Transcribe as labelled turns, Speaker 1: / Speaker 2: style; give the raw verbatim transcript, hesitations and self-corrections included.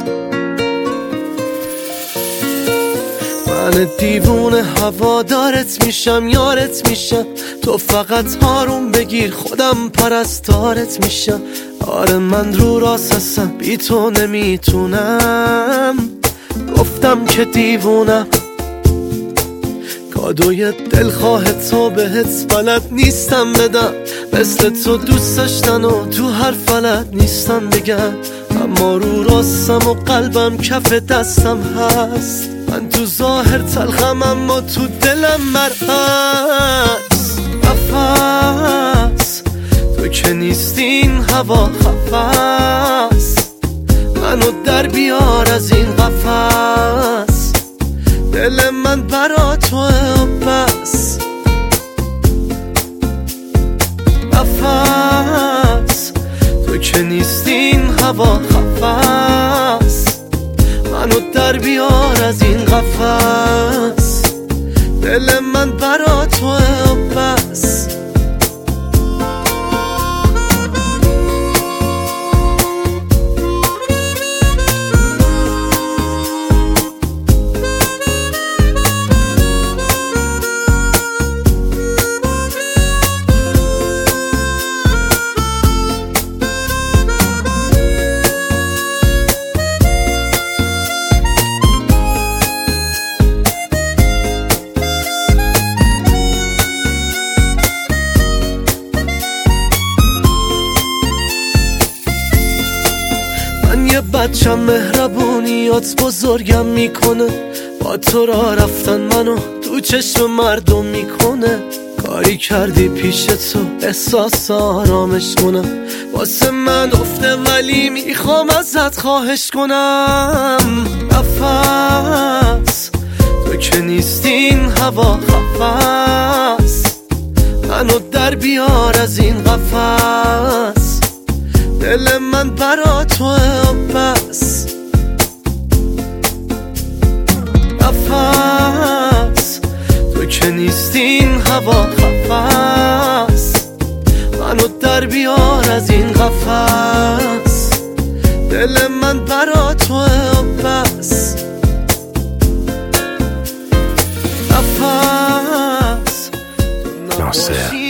Speaker 1: من دیوونه هوادارت میشم، یارت میشم، تو فقط هارون بگیر خودم پرستارت میشم. آره من رو راست هستم، بی تو نمیتونم، گفتم که دیوونم. کادوی دلخواه تو بهت بلد نیستم بدم، مثل تو دوست داشتن و تو هر فلد نیستم بگم. اما رو راستم و قلبم کف دستم هست، من تو ظاهر تلخم اما تو دلم مرهست. نفس تو که نیستین هوا خفست، منو در بیار از این قفس. دل من برا توه و بس. نفس تو که نیستین هوا خفست، منو در بیار از این قفس. دل من برا توه و بس. یه بچم مهربونیات بزرگم میکنه، با تو را رفتن منو تو چشم مردم میکنه. کاری کردی پیش تو احساس آرامش کنم، واسه من افته ولی میخوام ازت خواهش کنم. نفس تو که نیستین هوا خفست، منو در بیار از این قفس. دل من برا توه و بس. نفس تو که نیستین هوا خفست، منو در بیار از این قفس. دل من برا توه و بس. نفس
Speaker 2: ناصر